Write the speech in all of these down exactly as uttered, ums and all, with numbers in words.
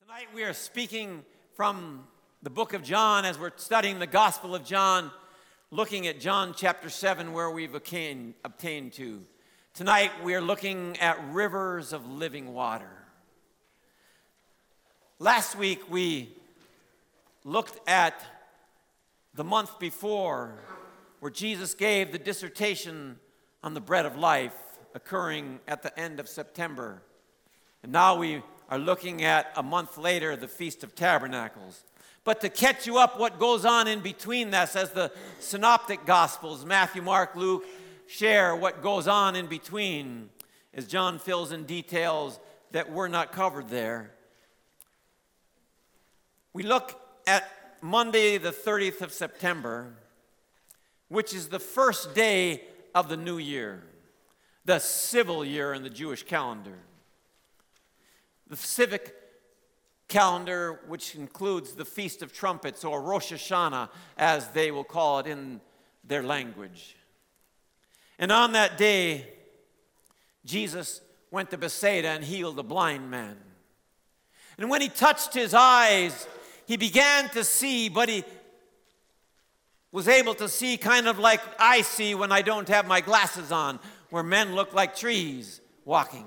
Tonight we are speaking from the book of John as we're studying the Gospel of John, looking at John chapter seven where we've obtained, obtained to. Tonight we are looking at rivers of living water. Last week we looked at the month before where Jesus gave the dissertation on the bread of life occurring at the end of September. And now we are looking at a month later, the Feast of Tabernacles. But to catch you up what goes on in between this, as the synoptic Gospels, Matthew, Mark, Luke, share what goes on in between, as John fills in details that were not covered there. We look at Monday, the thirtieth of September, which is the first day of the new year, the civil year in the Jewish calendar. The civic calendar, which includes the Feast of Trumpets, or Rosh Hashanah, as they will call it in their language. And on that day, Jesus went to Bethsaida and healed a blind man. And when he touched his eyes, he began to see, but he was able to see kind of like I see when I don't have my glasses on, where men look like trees walking.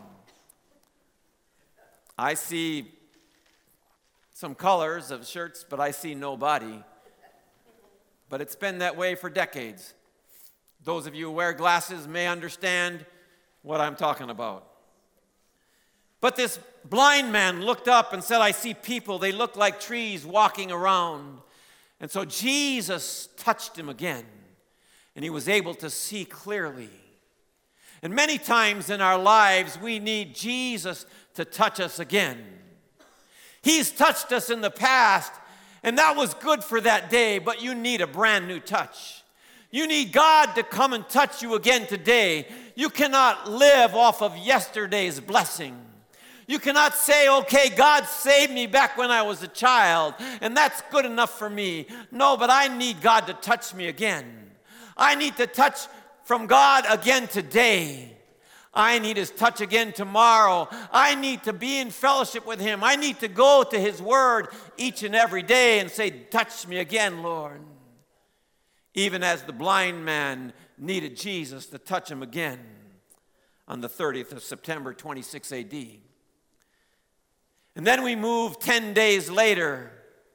I see some colors of shirts, but I see no body. But it's been that way for decades. Those of you who wear glasses may understand what I'm talking about. But this blind man looked up and said, I see people, they look like trees walking around. And so Jesus touched him again, and he was able to see clearly. And many times in our lives, we need Jesus to touch us again. He's touched us in the past, and that was good for that day, but you need a brand new touch. You need God to come and touch you again today. You cannot live off of yesterday's blessing. You cannot say, okay, God saved me back when I was a child, and that's good enough for me. No, but I need God to touch me again. I need to touch from God again today. I need his touch again tomorrow. I need to be in fellowship with him. I need to go to his word each and every day and say, touch me again, Lord. Even as the blind man needed Jesus to touch him again on the thirtieth of September, twenty-six A D. And then we move ten days later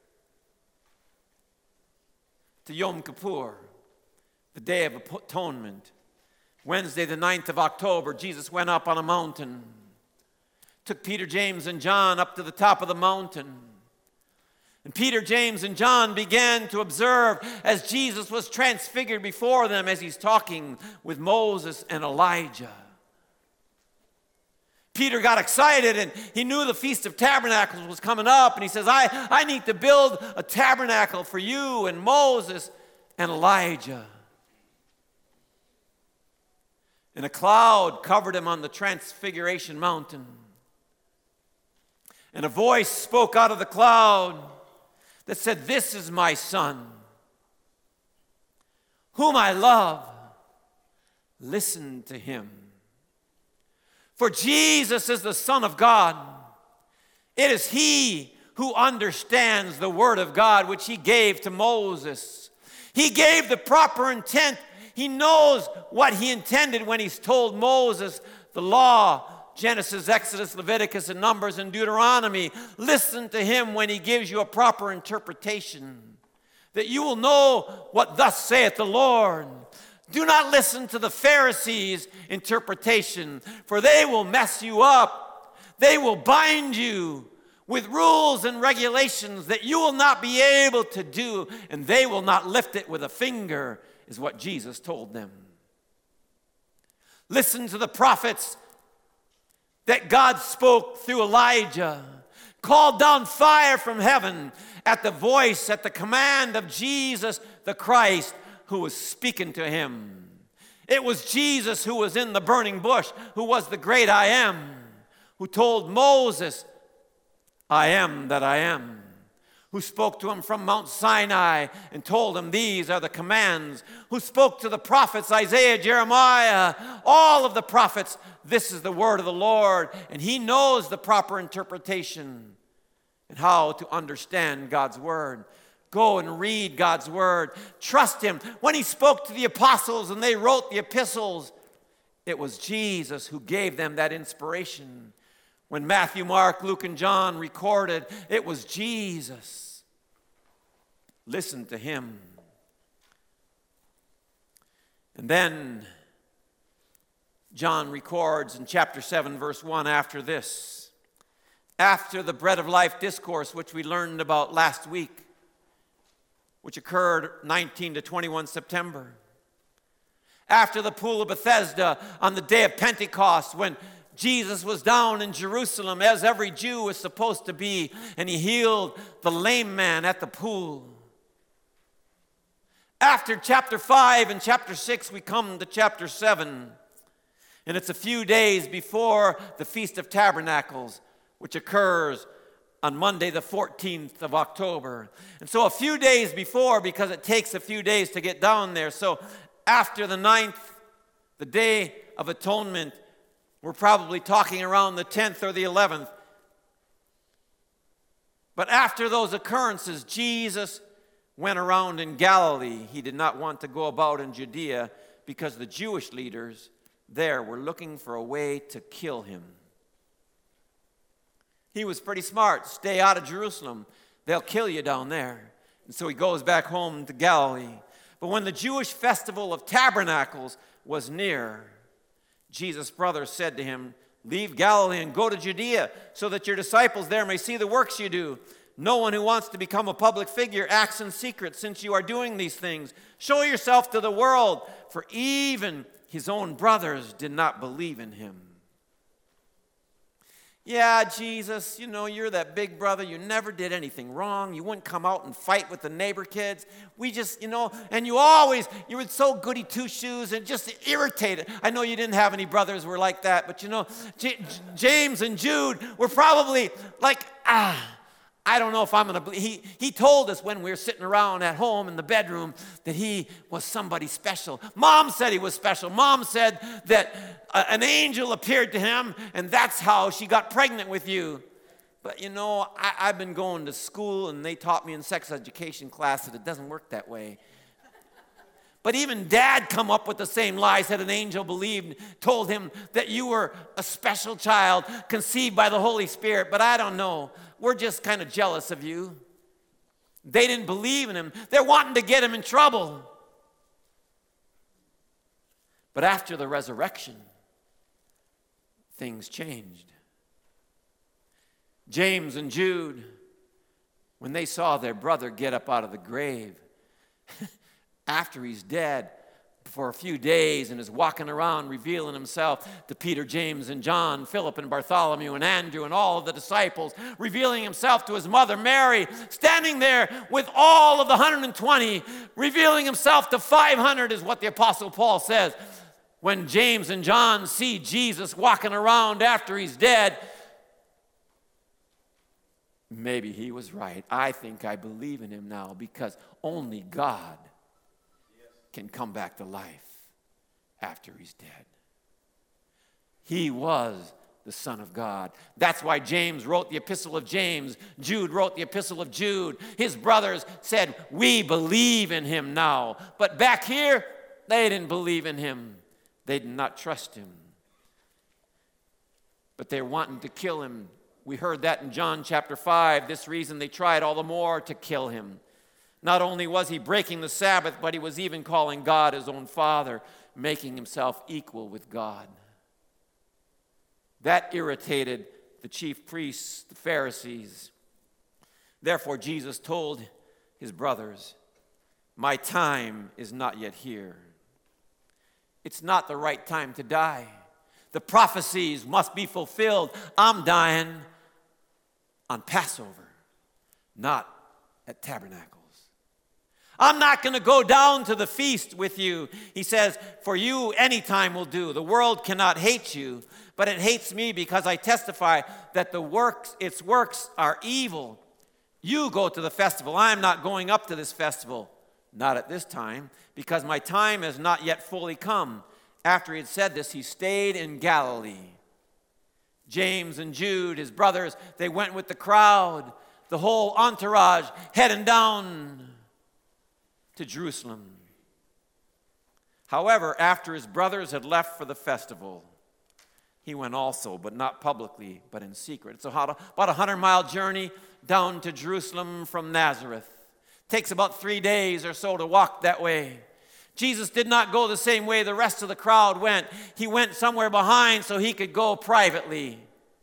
to Yom Kippur, the Day of Atonement. Wednesday, the ninth of October, Jesus went up on a mountain, took Peter, James, and John up to the top of the mountain. And Peter, James, and John began to observe as Jesus was transfigured before them as he's talking with Moses and Elijah. Peter got excited, and he knew the Feast of Tabernacles was coming up, and he says, I, I need to build a tabernacle for you and Moses and Elijah. And a cloud covered him on the Transfiguration Mountain. And a voice spoke out of the cloud that said, this is my son, whom I love. Listen to him. For Jesus is the Son of God. It is he who understands the word of God, which he gave to Moses. He gave the proper intent. He knows what he intended when he's told Moses the law, Genesis, Exodus, Leviticus, and Numbers, and Deuteronomy. Listen to him when he gives you a proper interpretation, that you will know what thus saith the Lord. Do not listen to the Pharisees' interpretation, for they will mess you up. They will bind you with rules and regulations that you will not be able to do, and they will not lift it with a finger, is what Jesus told them. Listen to the prophets that God spoke through Elijah, called down fire from heaven at the voice, at the command of Jesus the Christ, who was speaking to him. It was Jesus who was in the burning bush, who was the great I am, who told Moses, I am that I am, who spoke to him from Mount Sinai and told him these are the commands, who spoke to the prophets, Isaiah, Jeremiah, all of the prophets, this is the word of the Lord, and he knows the proper interpretation. and how to understand God's word. Go and read God's word. Trust him. When he spoke to the apostles and they wrote the epistles, it was Jesus who gave them that inspiration. When Matthew, Mark, Luke, and John recorded, it was Jesus. Listen to him. And then John records in chapter seven, verse one, after this, after the bread of life discourse, which we learned about last week, which occurred nineteen to twenty-one September. After the pool of Bethesda on the day of Pentecost, when Jesus was down in Jerusalem as every Jew was supposed to be, and he healed the lame man at the pool. After chapter five and chapter six, we come to chapter seven. And it's a few days before the Feast of Tabernacles, which occurs on Monday the fourteenth of October. And so a few days before, because it takes a few days to get down there. So after the ninth, the Day of Atonement, we're probably talking around the tenth or the eleventh. But after those occurrences, Jesus went around in Galilee. He did not want to go about in Judea because the Jewish leaders there were looking for a way to kill him. He was pretty smart. Stay out of Jerusalem. They'll kill you down there. And so he goes back home to Galilee. But when the Jewish festival of tabernacles was near, Jesus' brothers said to him, "Leave Galilee and go to Judea, so that your disciples there may see the works you do. No one who wants to become a public figure acts in secret, since you are doing these things. Show yourself to the world," for even his own brothers did not believe in him. Yeah, Jesus, you know, you're that big brother. You never did anything wrong. You wouldn't come out and fight with the neighbor kids. We just, you know, and you always, you were so goody two-shoes and just irritated. I know you didn't have any brothers who were like that, but you know, J- James and Jude were probably like, ah, I don't know if I'm going to believe. He, he told us when we were sitting around at home in the bedroom that he was somebody special. Mom said he was special. Mom said that uh, an angel appeared to him, and that's how she got pregnant with you. But you know, I, I've been going to school, and they taught me in sex education class that it doesn't work that way. But even Dad come up with the same lie, said an angel believed, told him that you were a special child conceived by the Holy Spirit. But I don't know. We're just kind of jealous of you. They didn't believe in him. They're wanting to get him in trouble. But after the resurrection, things changed. James and Jude, when they saw their brother get up out of the grave, after he's dead for a few days and is walking around revealing himself to Peter, James, and John, Philip, and Bartholomew, and Andrew, and all of the disciples, revealing himself to his mother Mary, standing there with all of the one hundred twenty, revealing himself to five hundred is what the Apostle Paul says. When James and John see Jesus walking around after he's dead, maybe he was right. I think I believe in him now, because only God can come back to life after he's dead. He was the Son of God. That's why James wrote the Epistle of James. Jude wrote the Epistle of Jude. His brothers said, "We believe in him now." But back here, they didn't believe in him. They did not trust him. But they're wanting to kill him. We heard that in John chapter five. This reason they tried all the more to kill him. Not only was he breaking the Sabbath, but he was even calling God his own Father, making himself equal with God. That irritated the chief priests, the Pharisees. Therefore, Jesus told his brothers, "My time is not yet here." It's not the right time to die. The prophecies must be fulfilled. I'm dying on Passover, not at Tabernacles. I'm not going to go down to the feast with you. He says, "For you, any time will do. The world cannot hate you, but it hates me because I testify that the works, its works are evil. You go to the festival. I am not going up to this festival. Not at this time, because my time has not yet fully come." After he had said this, he stayed in Galilee. James and Jude, his brothers, they went with the crowd. the whole entourage heading down to Jerusalem. However, after his brothers had left for the festival, he went also, but not publicly, but in secret. It's about a hundred-mile journey down to Jerusalem from Nazareth. Takes about three days or so to walk that way. Jesus did not go the same way the rest of the crowd went. He went somewhere behind so he could go privately.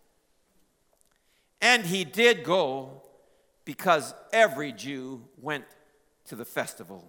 And he did go because every Jew went to the festival.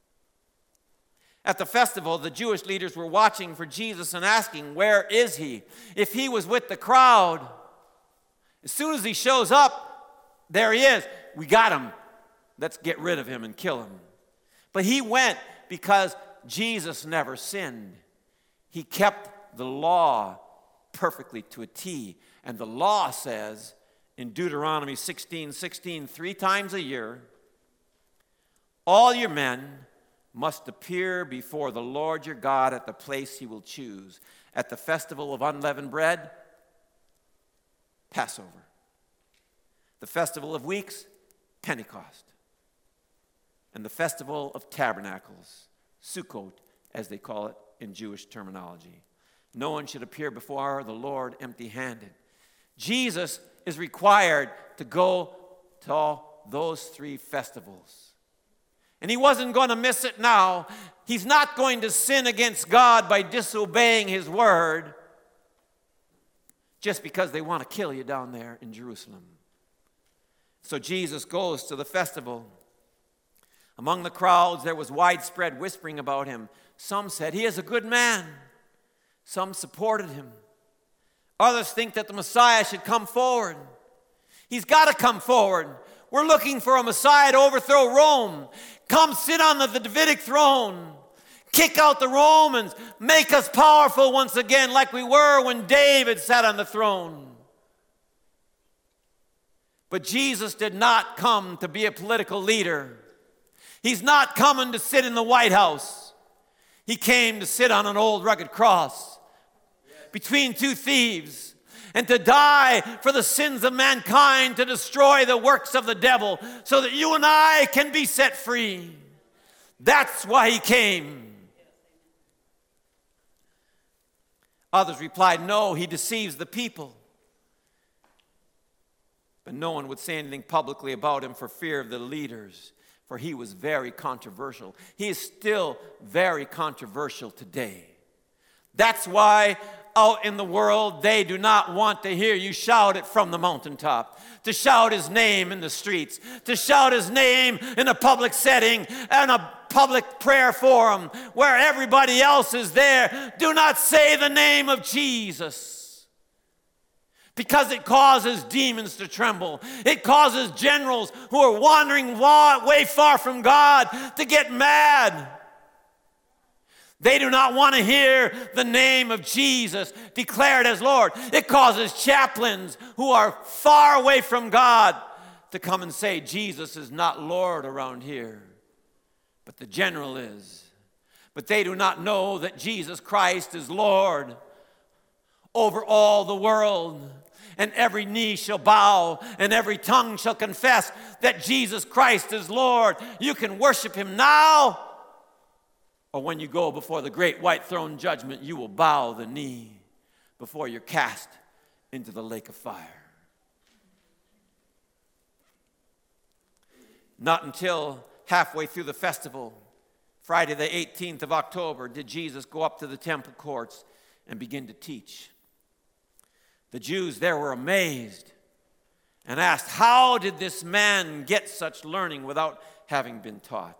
At the festival, the Jewish leaders were watching for Jesus and asking, where is he? If he was with the crowd, as soon as he shows up, there he is. We got him. Let's get rid of him and kill him. But he went because Jesus never sinned. He kept the law perfectly to a T. And the law says in Deuteronomy sixteen sixteen, three times a year, all your men must appear before the Lord your God at the place he will choose. At the festival of unleavened bread, Passover. The festival of weeks, Pentecost. And the festival of tabernacles, Sukkot, as they call it in Jewish terminology. No one should appear before the Lord empty-handed. Jesus is required to go to all those three festivals. And he wasn't going to miss it now. He's not going to sin against God by disobeying his word just because they want to kill you down there in Jerusalem. So Jesus goes to the festival. Among the crowds, there was widespread whispering about him. Some said, he is a good man. Some supported him. Others think that the Messiah should come forward. He's got to come forward. We're looking for a Messiah to overthrow Rome. Come sit on the, the Davidic throne. Kick out the Romans. Make us powerful once again like we were when David sat on the throne. But Jesus did not come to be a political leader. He's not coming to sit in the White House. He came to sit on an old rugged cross between two thieves and to die for the sins of mankind, to destroy the works of the devil so that you and I can be set free. That's why he came. Others replied, no, he deceives the people. But no one would say anything publicly about him for fear of the leaders, for he was very controversial. He is still very controversial today. That's why out in the world, they do not want to hear you shout it from the mountaintop, to shout his name in the streets, to shout his name in a public setting and a public prayer forum where everybody else is there. Do not say the name of Jesus, because it causes demons to tremble. It causes generals who are wandering way far from God to get mad. They do not want to hear the name of Jesus declared as Lord. It causes chaplains who are far away from God to come and say, Jesus is not Lord around here, but the general is. But they do not know that Jesus Christ is Lord over all the world. And every knee shall bow and every tongue shall confess that Jesus Christ is Lord. You can worship him now, or when you go before the great white throne judgment, you will bow the knee before you're cast into the lake of fire. Not until halfway through the festival, Friday the eighteenth of October, did Jesus go up to the temple courts and begin to teach. The Jews there were amazed and asked, how did this man get such learning without having been taught?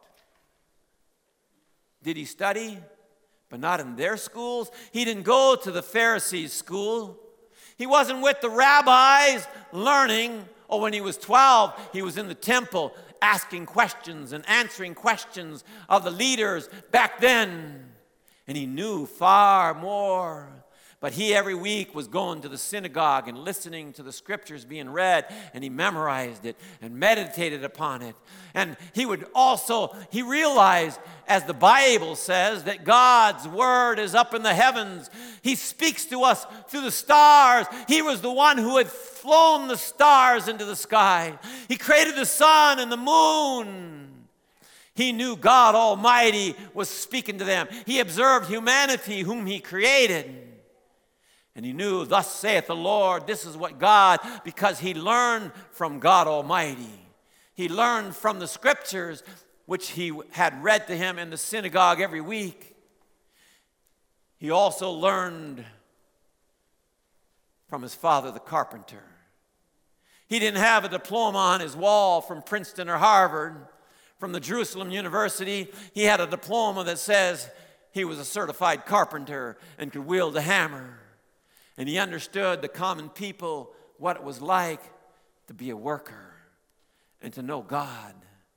Did he study, but not in their schools? He didn't go to the Pharisees' school. He wasn't with the rabbis learning. Or when he was twelve, he was in the temple asking questions and answering questions of the leaders back then. And he knew far more. But he every week was going to the synagogue and listening to the scriptures being read, and he memorized it and meditated upon it. And he would also, he realized, as the Bible says, that God's word is up in the heavens. He speaks to us through the stars. He was the one who had flown the stars into the sky. He created the sun and the moon. He knew God Almighty was speaking to them. He observed humanity whom he created. And he knew, thus saith the Lord, this is what God, because he learned from God Almighty. He learned from the scriptures, which he had read to him in the synagogue every week. He also learned from his father, the carpenter. He didn't have a diploma on his wall from Princeton or Harvard, from the Jerusalem University. He had a diploma that says he was a certified carpenter and could wield a hammer. And he understood the common people, what it was like to be a worker and to know God.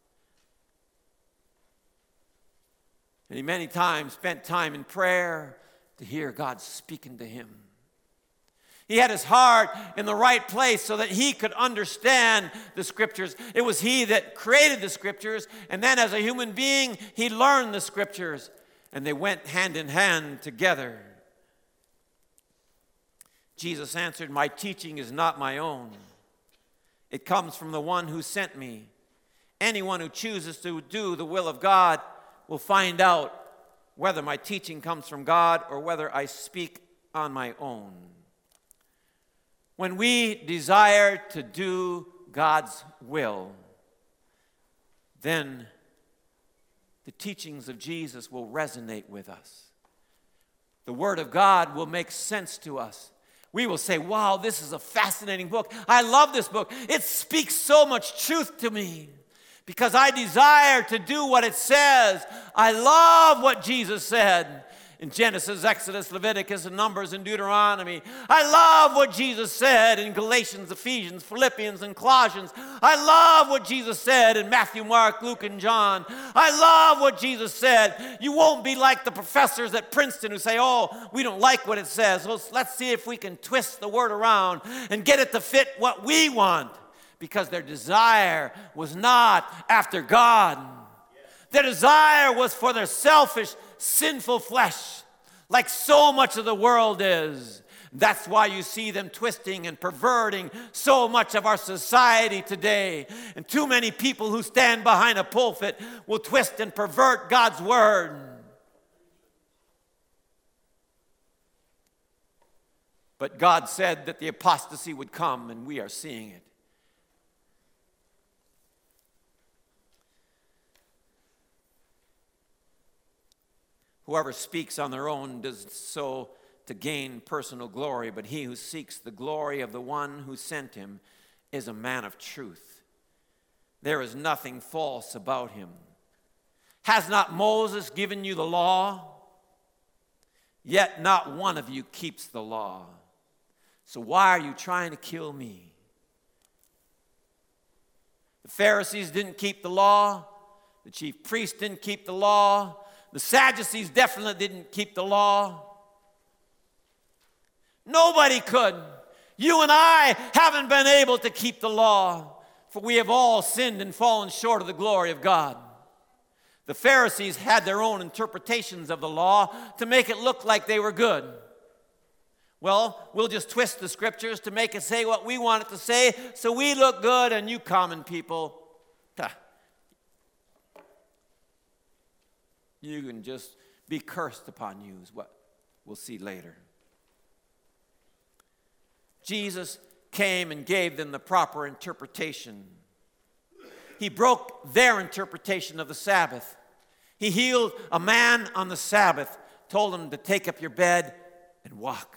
And he many times spent time in prayer to hear God speaking to him. He had his heart in the right place so that he could understand the scriptures. It was he that created the scriptures, and then as a human being, he learned the scriptures, and they went hand in hand together. Jesus answered, my teaching is not my own. It comes from the one who sent me. Anyone who chooses to do the will of God will find out whether my teaching comes from God or whether I speak on my own. When we desire to do God's will, then the teachings of Jesus will resonate with us. The Word of God will make sense to us. We will say, wow, this is a fascinating book. I love this book. It speaks so much truth to me because I desire to do what it says. I love what Jesus said in Genesis, Exodus, Leviticus, and Numbers, and Deuteronomy. I love what Jesus said in Galatians, Ephesians, Philippians, and Colossians. I love what Jesus said in Matthew, Mark, Luke, and John. I love what Jesus said. You won't be like the professors at Princeton who say, oh, we don't like what it says. Well, let's see if we can twist the word around and get it to fit what we want. Because their desire was not after God. Their desire was for their selfish, sinful flesh, like so much of the world is. That's why you see them twisting and perverting so much of our society today. And too many people who stand behind a pulpit will twist and pervert God's word. But God said that the apostasy would come, and we are seeing it. Whoever speaks on their own does so to gain personal glory, but he who seeks the glory of the one who sent him is a man of truth. There is nothing false about him. Has not Moses given you the law? Yet not one of you keeps the law. So why are you trying to kill me? The Pharisees didn't keep the law. The chief priests didn't keep the law. The Sadducees definitely didn't keep the law. Nobody could. You and I haven't been able to keep the law, for we have all sinned and fallen short of the glory of God. The Pharisees had their own interpretations of the law to make it look like they were good. Well, we'll just twist the scriptures to make it say what we want it to say, so we look good, and you common people, you can just be cursed upon you, is what we'll see later. Jesus came and gave them the proper interpretation. He broke their interpretation of the Sabbath. He healed a man on the Sabbath, told him to take up your bed and walk.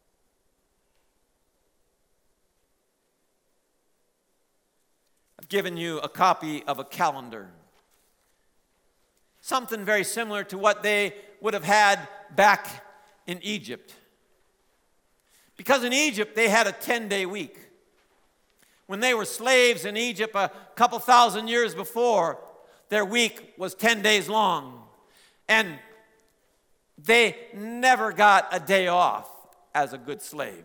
I've given you a copy of a calendar. Something very similar to what they would have had back in Egypt. Because in Egypt, they had a ten-day week. When they were slaves in Egypt a couple thousand years before, their week was ten days long. And they never got a day off. as a good slave.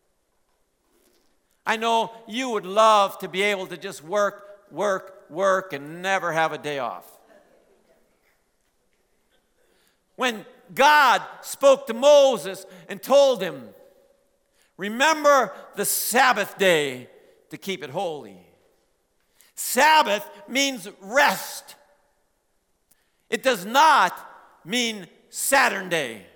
I know you would love to be able to just work, work, work, and never have a day off. When God spoke to Moses and told him, remember the Sabbath day to keep it holy. Sabbath means rest. It does not mean Saturn day.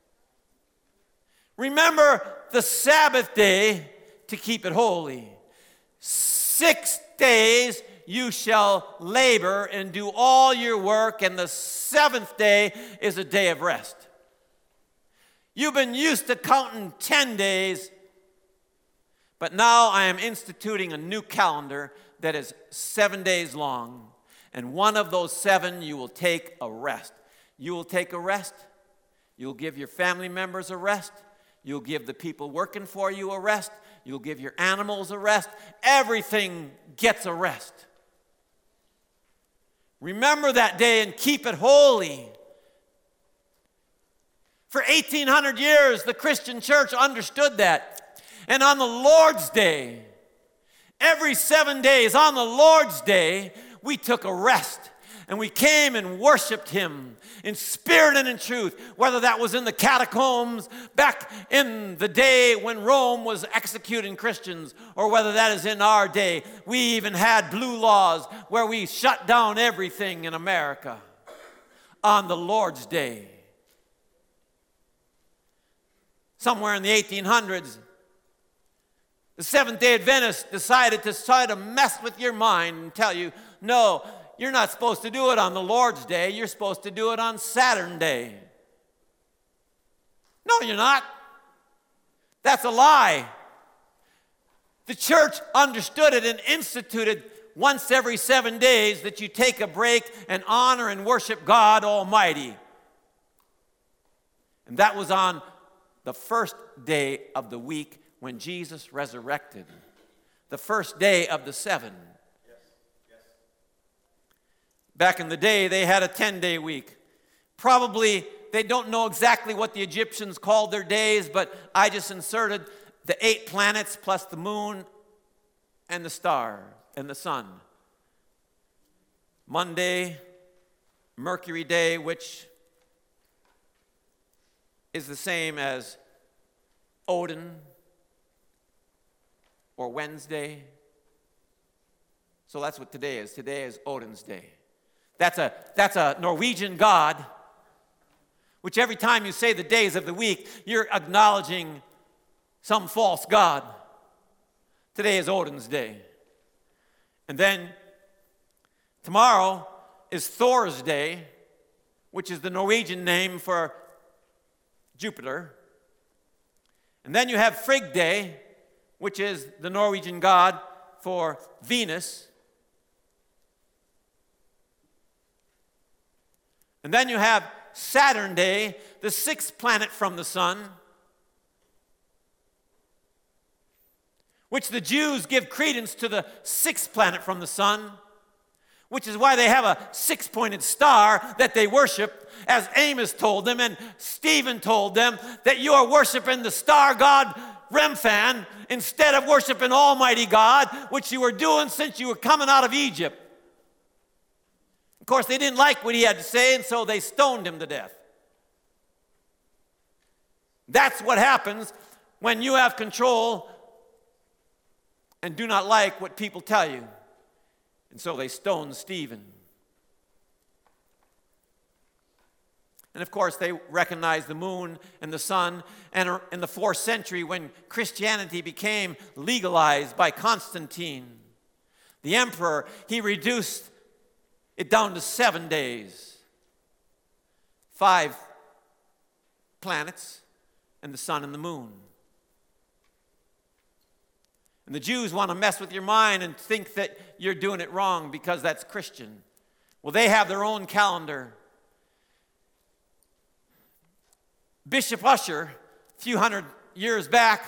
Remember the Sabbath day to keep it holy. Six days you shall labor and do all your work, and the seventh day is a day of rest. You've been used to counting ten days, but now I am instituting a new calendar that is seven days long, and one of those seven you will take a rest. You will take a rest. You'll give your family members a rest. You'll give the people working for you a rest. You'll give your animals a rest. Everything gets a rest. Remember that day and keep it holy. For eighteen hundred years, the Christian church understood that. And on the Lord's Day, every seven days, on the Lord's Day, we took a rest. And we came and worshiped him in spirit and in truth, whether that was in the catacombs back in the day when Rome was executing Christians, or whether that is in our day. We even had blue laws where we shut down everything in America on the Lord's Day. Somewhere in the eighteen hundreds, the Seventh-day Adventists decided to try to mess with your mind and tell you, no, you're not supposed to do it on the Lord's Day. You're supposed to do it on Saturn Day. No, you're not. That's a lie. The church understood it and instituted once every seven days that you take a break and honor and worship God Almighty. And that was on the first day of the week when Jesus resurrected. The first day of the seven. Back in the day, they had a ten-day week. Probably they don't know exactly what the Egyptians called their days, but I just inserted the eight planets plus the moon and the star and the sun. Monday, Mercury Day, which is the same as Odin or Wednesday. So that's what today is. Today is Odin's Day. That's a, that's a Norwegian god, which every time you say the days of the week, you're acknowledging some false god. Today is Odin's Day. And then tomorrow is Thor's Day, which is the Norwegian name for Jupiter. And then you have Frigg Day, which is the Norwegian god for Venus. And then you have Saturn Day, the sixth planet from the sun, which the Jews give credence to the sixth planet from the sun, which is why they have a six-pointed star that they worship, as Amos told them and Stephen told them, that you are worshiping the star god Remphan instead of worshiping Almighty God, which you were doing since you were coming out of Egypt. Of course, they didn't like what he had to say, and so they stoned him to death. That's what happens when you have control and do not like what people tell you. And so they stoned Stephen. And of course, they recognized the moon and the sun. And in the fourth century, when Christianity became legalized by Constantine, the emperor, he reduced it down to seven days. Five planets and the sun and the moon. And the Jews want to mess with your mind and think that you're doing it wrong because that's Christian. Well, they have their own calendar. Bishop Ussher, a few hundred years back,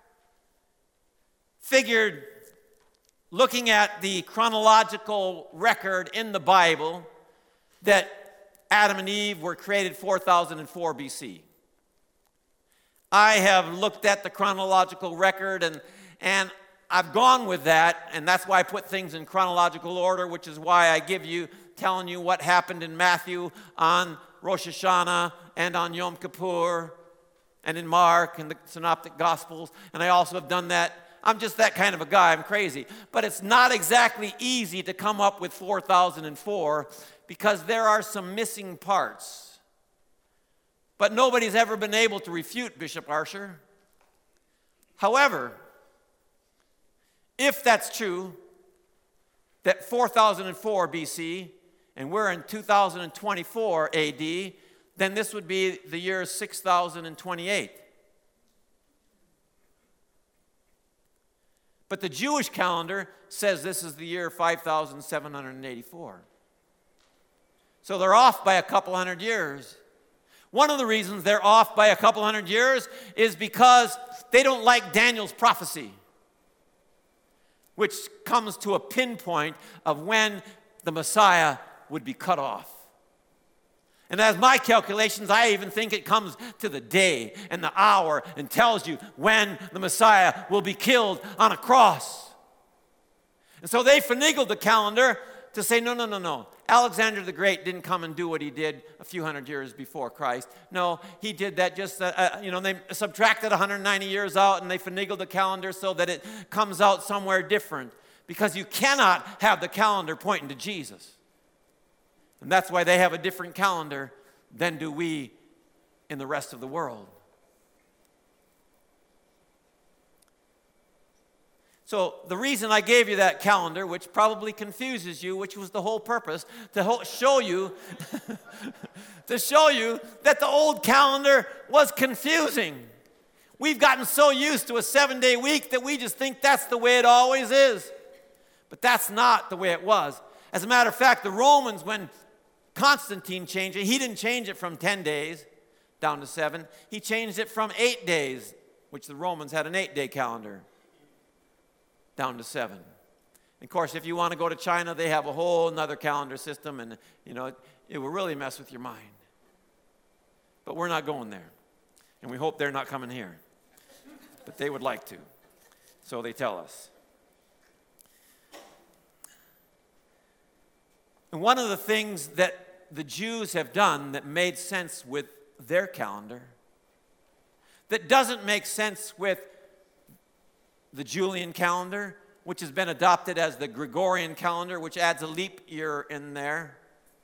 figured, looking at the chronological record in the Bible, that Adam and Eve were created four thousand four B C. I have looked at the chronological record, and, and I've gone with that, and that's why I put things in chronological order, which is why I give you, telling you what happened in Matthew on Rosh Hashanah and on Yom Kippur and in Mark and the Synoptic Gospels, and I also have done that. I'm just that kind of a guy. I'm crazy. But it's not exactly easy to come up with four thousand four because there are some missing parts. But nobody's ever been able to refute Bishop Archer. However, if that's true, that four thousand four B C, and we're in two thousand twenty-four A D, then this would be the year six thousand twenty-eight. But the Jewish calendar says this is the year five thousand seven hundred eighty-four. So they're off by a couple hundred years. One of the reasons they're off by a couple hundred years is because they don't like Daniel's prophecy, which comes to a pinpoint of when the Messiah would be cut off. And as my calculations, I even think it comes to the day and the hour and tells you when the Messiah will be killed on a cross. And so they finagled the calendar to say, no, no, no, no. Alexander the Great didn't come and do what he did a few hundred years before Christ. No, he did that just, uh, uh, you know, they subtracted one hundred ninety years out and they finagled the calendar so that it comes out somewhere different. Because you cannot have the calendar pointing to Jesus. And that's why they have a different calendar than do we in the rest of the world. So the reason I gave you that calendar, which probably confuses you, which was the whole purpose, to ho- show you, to show you that the old calendar was confusing. We've gotten so used to a seven-day week that we just think that's the way it always is. But that's not the way it was. As a matter of fact, the Romans, when Constantine changed it, he didn't change it from ten days down to seven. He changed it from eight days, which the Romans had an eight-day calendar, down to seven. And of course, if you want to go to China, they have a whole other calendar system, and you know, it, it will really mess with your mind. But we're not going there. And we hope they're not coming here. But they would like to. So they tell us. And one of the things that the Jews have done that made sense with their calendar, that doesn't make sense with the Julian calendar, which has been adopted as the Gregorian calendar, which adds a leap year in there.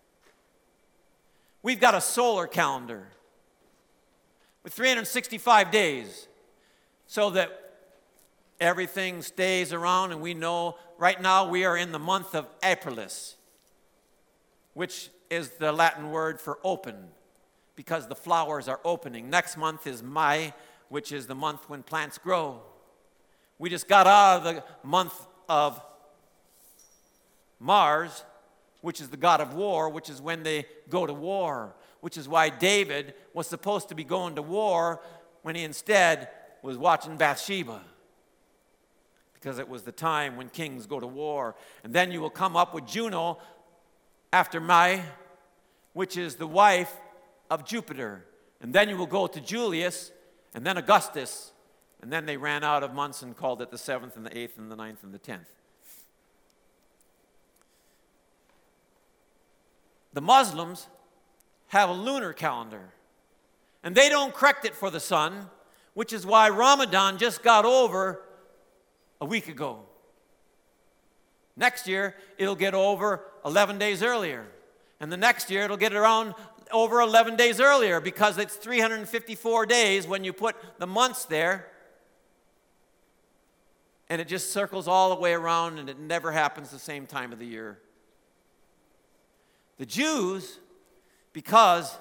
We've got a solar calendar with three hundred sixty-five days, so that everything stays around, and we know right now we are in the month of Aprilis, which is the Latin word for open, because the flowers are opening. Next month is Mai, which is the month when plants grow. We just got out of the month of Mars, which is the god of war, which is when they go to war, which is why David was supposed to be going to war when he instead was watching Bathsheba, because it was the time when kings go to war. And then you will come up with Juno after Mai, which is the wife of Jupiter. And then you will go to Julius, and then Augustus, and then they ran out of months and called it the seventh and the eighth and the ninth and the tenth. The Muslims have a lunar calendar, and they don't correct it for the sun, which is why Ramadan just got over a week ago. Next year, it'll get over eleven days earlier. And the next year, it'll get around over eleven days earlier, because it's three hundred fifty-four days when you put the months there. And it just circles all the way around, and it never happens the same time of the year. The Jews, because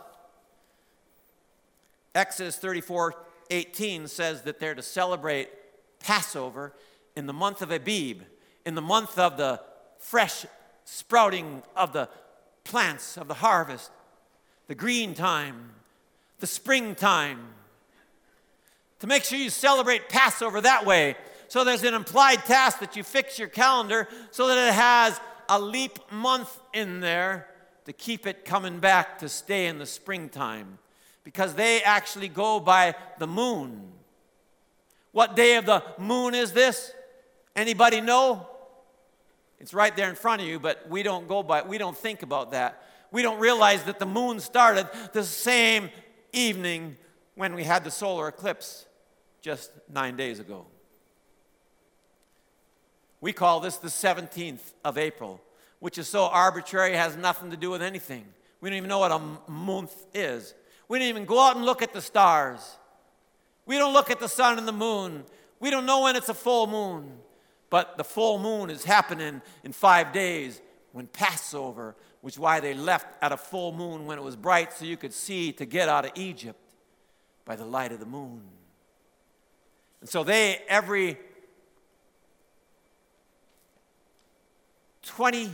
Exodus thirty-four eighteen says that they're to celebrate Passover in the month of Abib, in the month of the fresh sprouting of the plants of the harvest, the green time, the springtime. To make sure you celebrate Passover that way. So there's an implied task that you fix your calendar so that it has a leap month in there to keep it coming back to stay in the springtime. because they actually go by the moon. What day of the moon is this? Anybody know? It's right there in front of you, but we don't go by, we don't think about that. We don't realize that the moon started the same evening when we had the solar eclipse just nine days ago. We call this the seventeenth of April, which is so arbitrary, has nothing to do with anything. We don't even know what a month is. We don't even go out and look at the stars. We don't look at the sun and the moon. We don't know when it's a full moon. But the full moon is happening in five days when Passover, which is why they left at a full moon when it was bright so you could see to get out of Egypt by the light of the moon. And so they, every twenty,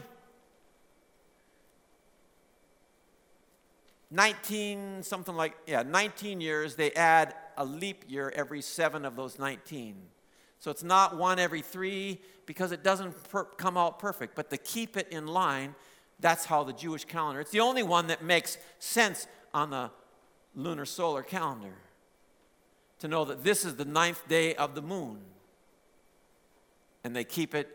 nineteen, something like, yeah, nineteen years, they add a leap year every seven of those nineteen. So it's not one every three because it doesn't per- come out perfect. But to keep it in line, that's how the Jewish calendar, it's the only one that makes sense on the lunar solar calendar. To know that this is the ninth day of the moon. And they keep it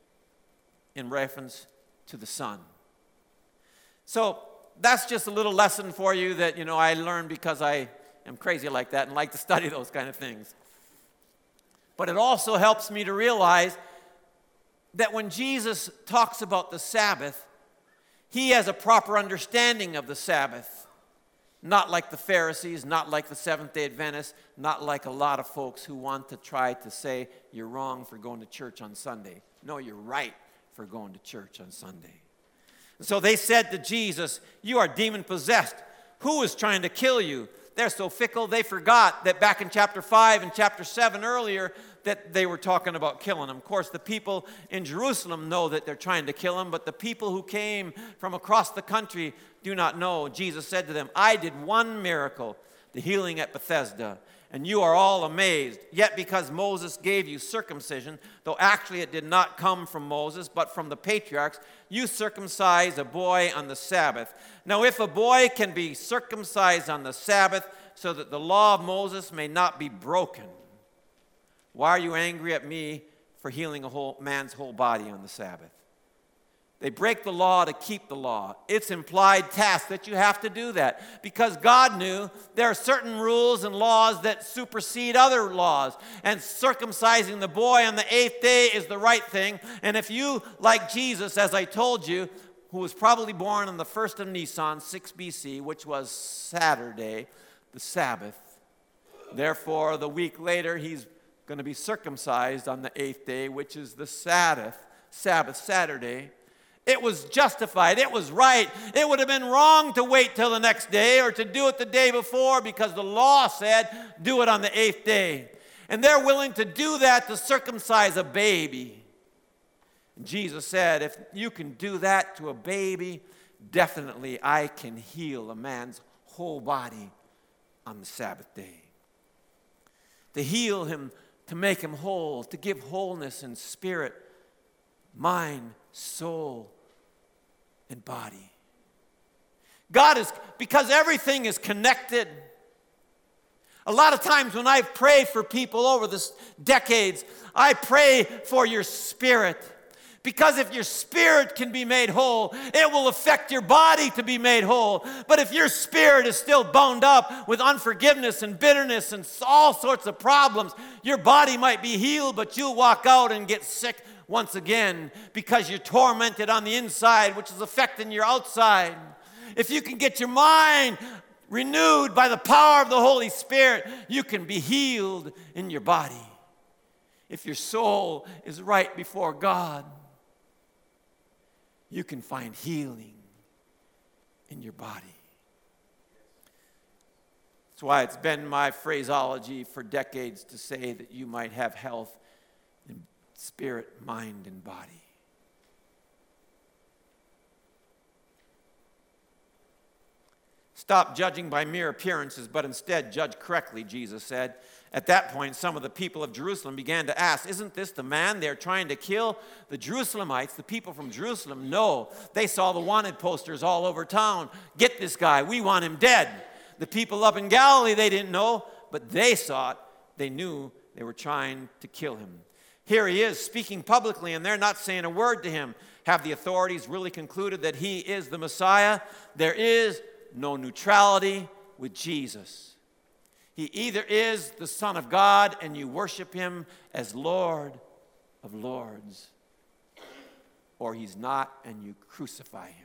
in reference to the sun. So that's just a little lesson for you that, you know, I learned because I am crazy like that and like to study those kind of things. But it also helps me to realize that when Jesus talks about the Sabbath, he has a proper understanding of the Sabbath. Not like the Pharisees, not like the Seventh-day Adventists, not like a lot of folks who want to try to say you're wrong for going to church on Sunday. No, you're right for going to church on Sunday. And so they said to Jesus, you are demon-possessed. Who is trying to kill you? They're so fickle, they forgot that back in chapter five and chapter seven earlier that they were talking about killing him. Of course, the people in Jerusalem know that they're trying to kill him, but the people who came from across the country do not know. Jesus said to them, I did one miracle, the healing at Bethesda, and you are all amazed. Yet because Moses gave you circumcision, though actually it did not come from Moses, but from the patriarchs, you circumcise a boy on the Sabbath. Now if a boy can be circumcised on the Sabbath so that the law of Moses may not be broken, why are you angry at me for healing a whole man's whole body on the Sabbath? They break the law to keep the law. It's implied task that you have to do that because God knew there are certain rules and laws that supersede other laws. And circumcising the boy on the eighth day is the right thing. And if you, like Jesus, as I told you, who was probably born on the first of Nisan, six B C, which was Saturday, the Sabbath. Therefore, the week later, he's going to be circumcised on the eighth day, which is the Sabbath, Sabbath, Saturday. It was justified. It was right. It would have been wrong to wait till the next day or to do it the day before because the law said do it on the eighth day. And they're willing to do that to circumcise a baby. And Jesus said, if you can do that to a baby, definitely I can heal a man's whole body on the Sabbath day. To heal him, to make him whole, to give wholeness in spirit, mind, soul, and body. God is, because everything is connected. A lot of times when I've prayed for people over the decades, I pray for your spirit. Because if your spirit can be made whole, it will affect your body to be made whole. But if your spirit is still bound up with unforgiveness and bitterness and all sorts of problems, your body might be healed, but you'll walk out and get sick once again because you're tormented on the inside, which is affecting your outside. If you can get your mind renewed by the power of the Holy Spirit, you can be healed in your body. If your soul is right before God, you can find healing in your body. That's why it's been my phraseology for decades to say that you might have health in spirit, mind, and body. Stop judging by mere appearances, but instead judge correctly, Jesus said. At that point, some of the people of Jerusalem began to ask, isn't this the man they're trying to kill? The Jerusalemites, the people from Jerusalem, no. They saw the wanted posters all over town. Get this guy. We want him dead. The people up in Galilee, they didn't know, but they saw it. They knew they were trying to kill him. Here he is speaking publicly, and they're not saying a word to him. Have the authorities really concluded that he is the Messiah? There is no neutrality with Jesus. He either is the Son of God and you worship him as Lord of Lords, or he's not and you crucify him.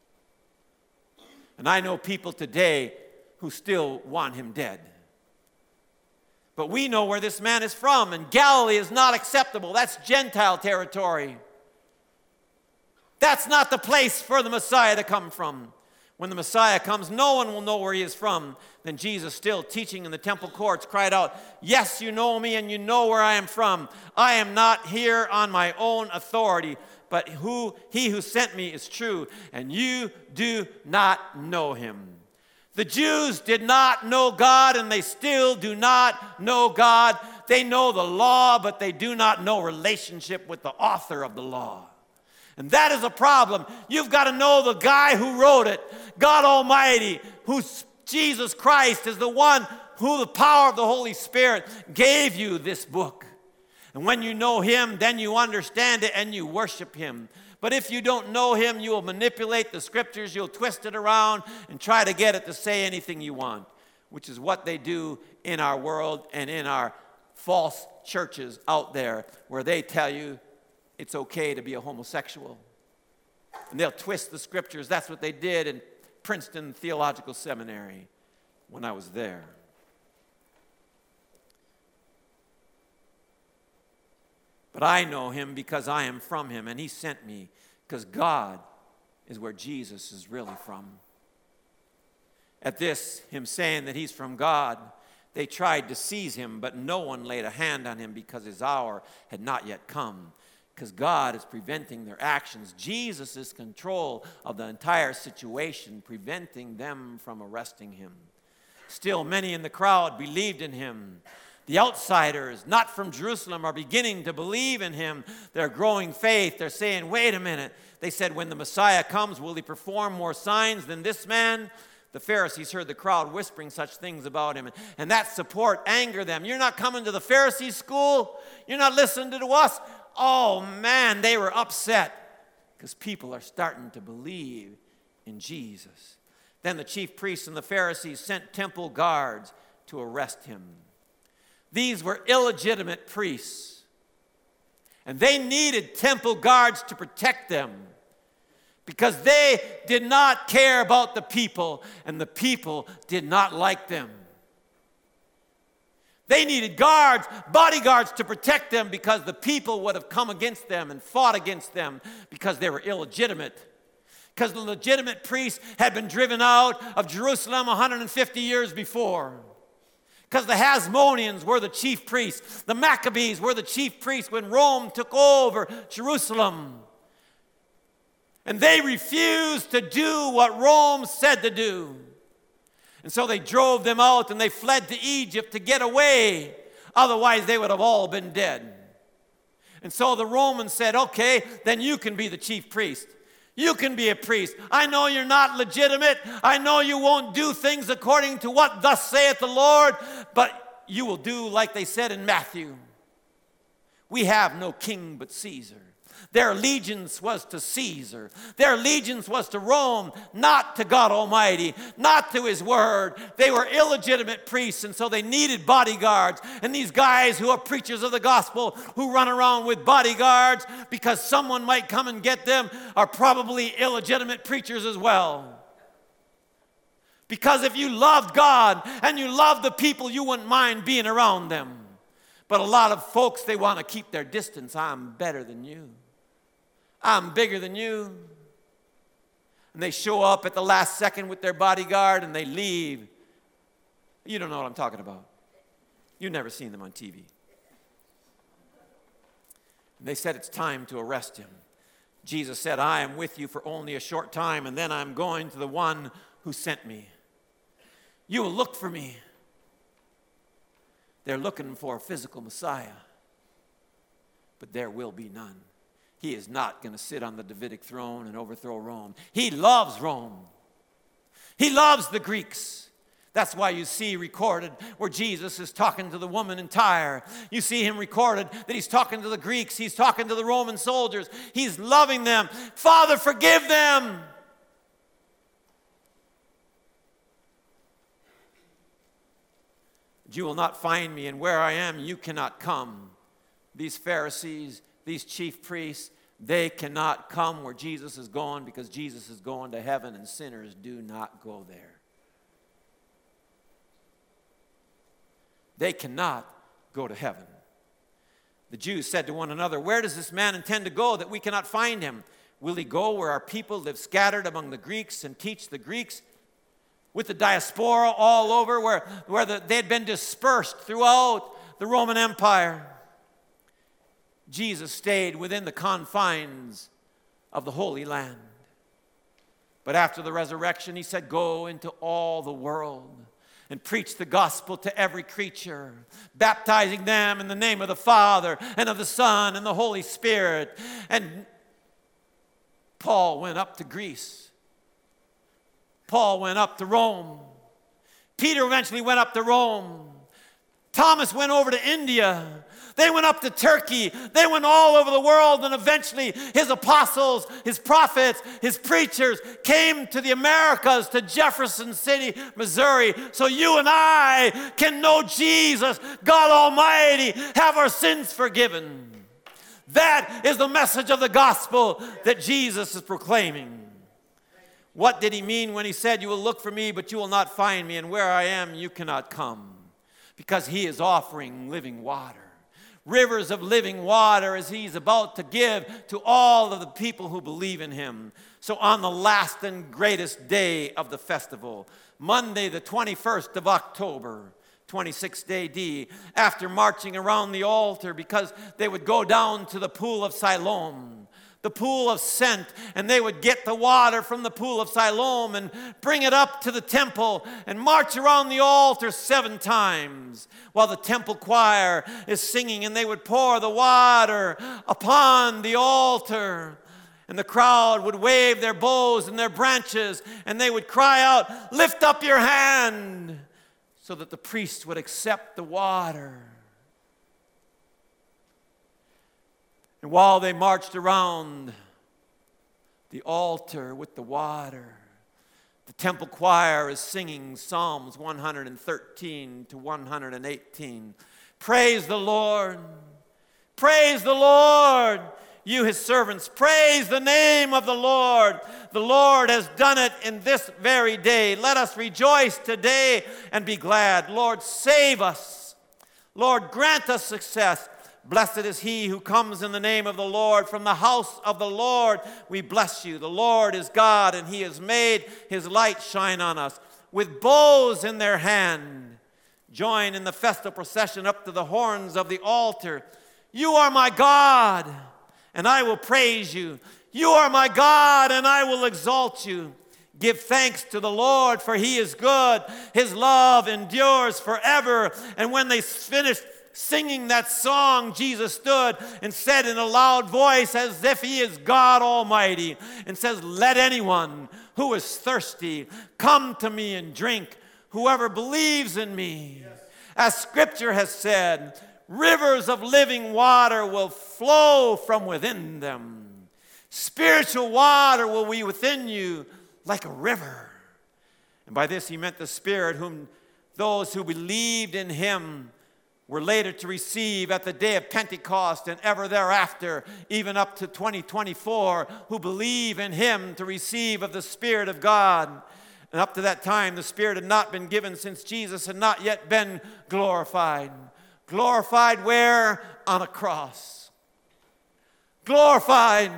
And I know people today who still want him dead. But we know where this man is from, and Galilee is not acceptable. That's Gentile territory. That's not the place for the Messiah to come from. When the Messiah comes, no one will know where he is from. Then Jesus, still teaching in the temple courts, cried out, "Yes, you know me, and you know where I am from. I am not here on my own authority, but who he who sent me is true, and you do not know him." The Jews did not know God, and they still do not know God. They know the law, but they do not know relationship with the author of the law. And that is a problem. You've got to know the guy who wrote it, God Almighty, who's Jesus Christ is the one who the power of the Holy Spirit gave you this book. And when you know him, then you understand it and you worship him. But if you don't know him, you will manipulate the scriptures, you'll twist it around and try to get it to say anything you want, which is what they do in our world and in our false churches out there, where they tell you it's okay to be a homosexual. And they'll twist the scriptures. That's what they did in Princeton Theological Seminary when I was there. But I know him because I am from him, and he sent me because God is where Jesus is really from. At this, him saying that he's from God, they tried to seize him, but no one laid a hand on him because his hour had not yet come. Because God is preventing their actions. Jesus is in control of the entire situation, preventing them from arresting him. Still, many in the crowd believed in him. The outsiders, not from Jerusalem, are beginning to believe in him. They're growing faith. They're saying, wait a minute. They said, when the Messiah comes, will he perform more signs than this man? The Pharisees heard the crowd whispering such things about him, and that support angered them. You're not coming to the Pharisee school? You're not listening to us? Oh man, they were upset because people are starting to believe in Jesus. Then the chief priests and the Pharisees sent temple guards to arrest him. These were illegitimate priests, and they needed temple guards to protect them because they did not care about the people, and the people did not like them. They needed guards, bodyguards to protect them because the people would have come against them and fought against them because they were illegitimate. Because the legitimate priests had been driven out of Jerusalem one hundred fifty years before. Because the Hasmoneans were the chief priests. The Maccabees were the chief priests when Rome took over Jerusalem. And they refused to do what Rome said to do. And so they drove them out and they fled to Egypt to get away. Otherwise, they would have all been dead. And so the Romans said, okay, then you can be the chief priest. You can be a priest. I know you're not legitimate. I know you won't do things according to what thus saith the Lord, but you will do like they said in Matthew. We have no king but Caesar. Their allegiance was to Caesar. Their allegiance was to Rome, not to God Almighty, not to his word. They were illegitimate priests, and so they needed bodyguards. And these guys who are preachers of the gospel, who run around with bodyguards because someone might come and get them, are probably illegitimate preachers as well. Because if you loved God and you loved the people, you wouldn't mind being around them. But a lot of folks, they want to keep their distance. I'm better than you. I'm bigger than you. And they show up at the last second with their bodyguard and they leave. You don't know what I'm talking about. You've never seen them on T V. And they said it's time to arrest him. Jesus said, I am with you for only a short time, and then I'm going to the one who sent me. You will look for me. They're looking for a physical Messiah, but there will be none. He is not going to sit on the Davidic throne and overthrow Rome. He loves Rome. He loves the Greeks. That's why you see recorded where Jesus is talking to the woman in Tyre. You see him recorded that he's talking to the Greeks. He's talking to the Roman soldiers. He's loving them. Father, forgive them. You will not find me, and where I am, you cannot come. These Pharisees, these chief priests, they cannot come where Jesus is going because Jesus is going to heaven, and sinners do not go there. They cannot go to heaven. The Jews said to one another, where does this man intend to go that we cannot find him? Will he go where our people live scattered among the Greeks and teach the Greeks? With the diaspora all over, where, where the, they had been dispersed throughout the Roman Empire. Jesus stayed within the confines of the Holy Land. But after the resurrection, he said, go into all the world and preach the gospel to every creature, baptizing them in the name of the Father and of the Son and the Holy Spirit. And Paul went up to Greece. Paul went up to Rome. Peter eventually went up to Rome. Thomas went over to India. They went up to Turkey. They went all over the world, and eventually his apostles, his prophets, his preachers came to the Americas, to Jefferson City, Missouri, so you and I can know Jesus, God Almighty, have our sins forgiven. That is the message of the gospel that Jesus is proclaiming. What did he mean when he said, you will look for me, but you will not find me, and where I am, you cannot come? Because he is offering living water. Rivers of living water as he's about to give to all of the people who believe in him. So on the last and greatest day of the festival, Monday the twenty-first of October, twenty-sixth A D, after marching around the altar because they would go down to the pool of Siloam, the pool of scent, and they would get the water from the pool of Siloam and bring it up to the temple and march around the altar seven times while the temple choir is singing, and they would pour the water upon the altar. And the crowd would wave their bows and their branches, and they would cry out, lift up your hand, so that the priest would accept the water. And while they marched around the altar with the water, the temple choir is singing Psalms one hundred thirteen to one hundred eighteen. Praise the Lord. Praise the Lord, you his servants. Praise the name of the Lord. The Lord has done it in this very day. Let us rejoice today and be glad. Lord, save us. Lord, grant us success. Blessed is he who comes in the name of the Lord. From the house of the Lord we bless you. The Lord is God, and he has made his light shine on us. With bows in their hand, join in the festal procession up to the horns of the altar. You are my God, and I will praise you. You are my God, and I will exalt you. Give thanks to the Lord, for he is good. His love endures forever. And when they finished singing that song, Jesus stood and said in a loud voice, as if he is God Almighty, and says, let anyone who is thirsty come to me and drink. Whoever believes in me, yes, as Scripture has said, rivers of living water will flow from within them. Spiritual water will be within you like a river. And by this he meant the Spirit, whom those who believed in him were later to receive at the day of Pentecost, and ever thereafter, even up to twenty twenty-four, who believe in him to receive of the Spirit of God. And up to that time, the Spirit had not been given, since Jesus had not yet been glorified. Glorified where? On a cross. Glorified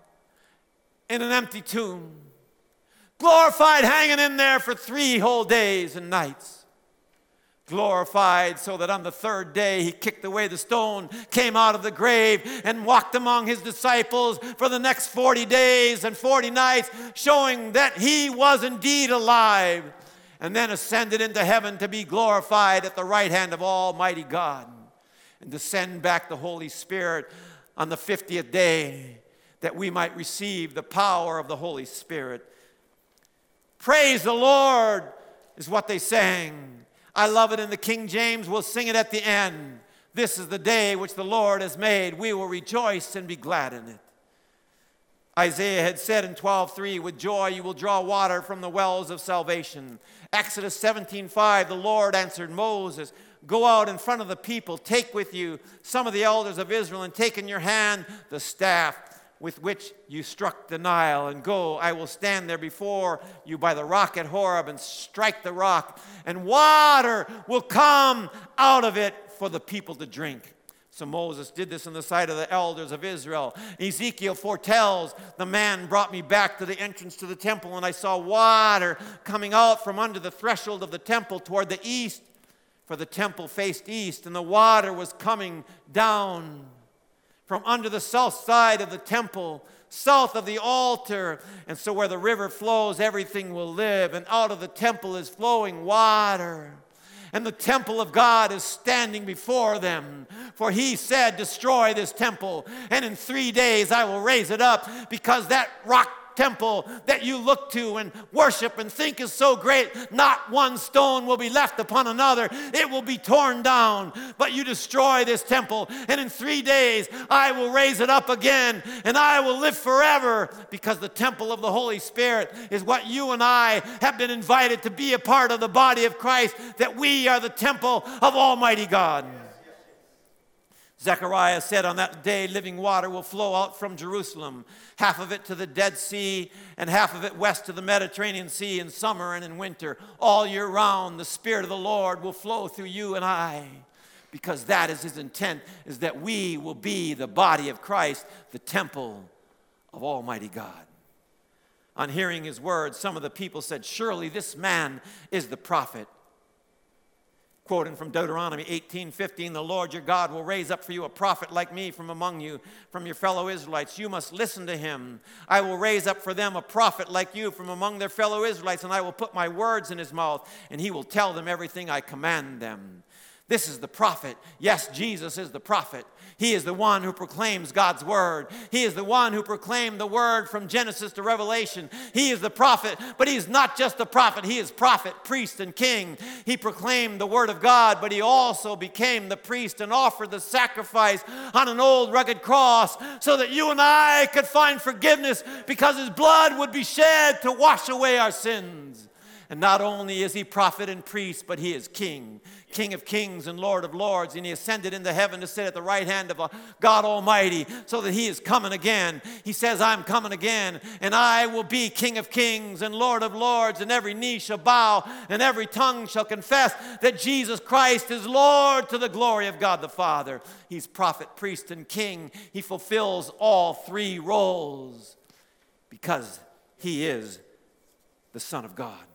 in an empty tomb. Glorified hanging in there for three whole days and nights. Glorified so that on the third day he kicked away the stone, came out of the grave, and walked among his disciples for the next forty days and forty nights, showing that he was indeed alive, and then ascended into heaven to be glorified at the right hand of Almighty God, and to send back the Holy Spirit on the fiftieth day, that we might receive the power of the Holy Spirit. Praise the Lord. is what they sang. I love it in the King James. We'll sing it at the end. This is the day which the Lord has made. We will rejoice and be glad in it. Isaiah had said in twelve three, with joy you will draw water from the wells of salvation. Exodus seventeen five, the Lord answered Moses, go out in front of the people, take with you some of the elders of Israel, and take in your hand the staff with which you struck the Nile, and go, I will stand there before you by the rock at Horeb, and strike the rock, and water will come out of it for the people to drink. So Moses did this in the sight of the elders of Israel. Ezekiel foretells, the man brought me back to the entrance to the temple, and I saw water coming out from under the threshold of the temple toward the east, for the temple faced east, and the water was coming down from under the south side of the temple, south of the altar. And so where the river flows, everything will live, and out of the temple is flowing water. And the temple of God is standing before them. For he said, destroy this temple, and in three days I will raise it up, because that rock temple that you look to and worship and think is so great, not one stone will be left upon another. It will be torn down. But you destroy this temple, and in three days I will raise it up again, and I will live forever, because the temple of the Holy Spirit is what you and I have been invited to be a part of, the body of Christ, that we are the temple of Almighty God. Zechariah said, on that day living water will flow out from Jerusalem, half of it to the Dead Sea and half of it west to the Mediterranean Sea in summer and in winter. All year round, the Spirit of the Lord will flow through you and I, because that is his intent, is that we will be the body of Christ, the temple of Almighty God. On hearing his words, some of the people said, surely this man is the prophet. Quoting from Deuteronomy eighteen fifteen, the Lord your God will raise up for you a prophet like me from among you, from your fellow Israelites. You must listen to him. I will raise up for them a prophet like you from among their fellow Israelites, and I will put my words in his mouth, and he will tell them everything I command them. This is the prophet. Yes, Jesus is the prophet. He is the one who proclaims God's word. He is the one who proclaimed the word from Genesis to Revelation. He is the prophet, but he is not just the prophet. He is prophet, priest, and king. He proclaimed the word of God, but he also became the priest and offered the sacrifice on an old rugged cross so that you and I could find forgiveness, because his blood would be shed to wash away our sins. And not only is he prophet and priest, but he is king, King of kings and Lord of lords. And he ascended into heaven to sit at the right hand of God Almighty, so that he is coming again. He says, I'm coming again, and I will be King of kings and Lord of lords, and every knee shall bow, and every tongue shall confess that Jesus Christ is Lord, to the glory of God the Father. He's prophet, priest, and king. He fulfills all three roles because he is the Son of God.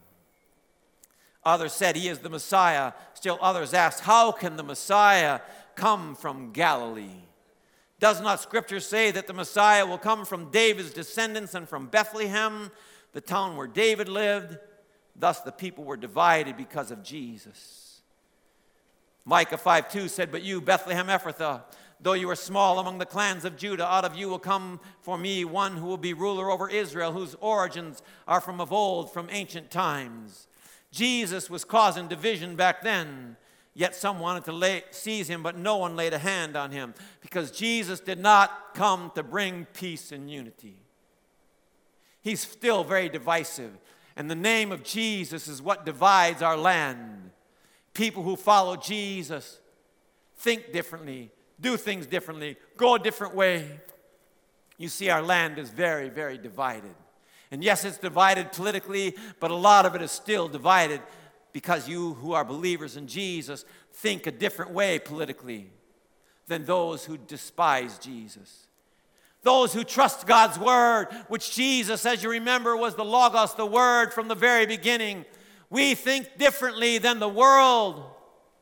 Others said he is the Messiah. Still others asked, how can the Messiah come from Galilee? Does not Scripture say that the Messiah will come from David's descendants and from Bethlehem, the town where David lived? Thus the people were divided because of Jesus. Micah five two said, but you, Bethlehem Ephrathah, though you are small among the clans of Judah, out of you will come for me one who will be ruler over Israel, whose origins are from of old, from ancient times. Jesus was causing division back then, yet some wanted to lay, seize him, but no one laid a hand on him, because Jesus did not come to bring peace and unity. He's still very divisive, and the name of Jesus is what divides our land. People who follow Jesus think differently, do things differently, go a different way. You see, our land is very, very divided. And yes, it's divided politically, but a lot of it is still divided because you who are believers in Jesus think a different way politically than those who despise Jesus. Those who trust God's word, which Jesus, as you remember, was the Logos, the word from the very beginning. We think differently than the world,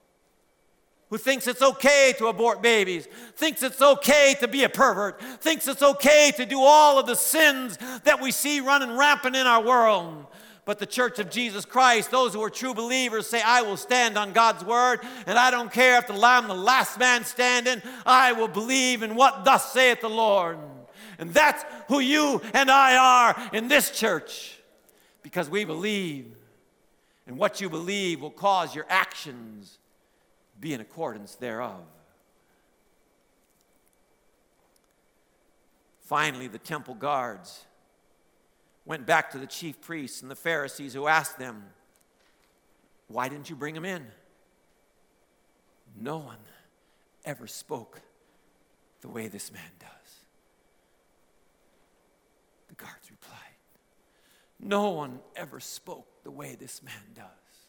who thinks it's okay to abort babies, thinks it's okay to be a pervert, thinks it's okay to do all of the sins that we see running rampant in our world. But the Church of Jesus Christ, those who are true believers, say, I will stand on God's word, and I don't care if I'm the last man standing, I will believe in what thus saith the Lord. And that's who you and I are in this church, because we believe. And what you believe will cause your actions to be in accordance thereof. Finally, the temple guards went back to the chief priests and the Pharisees, who asked them, "Why didn't you bring him in?" "No one ever spoke the way this man does." The guards replied, "No one ever spoke the way this man does."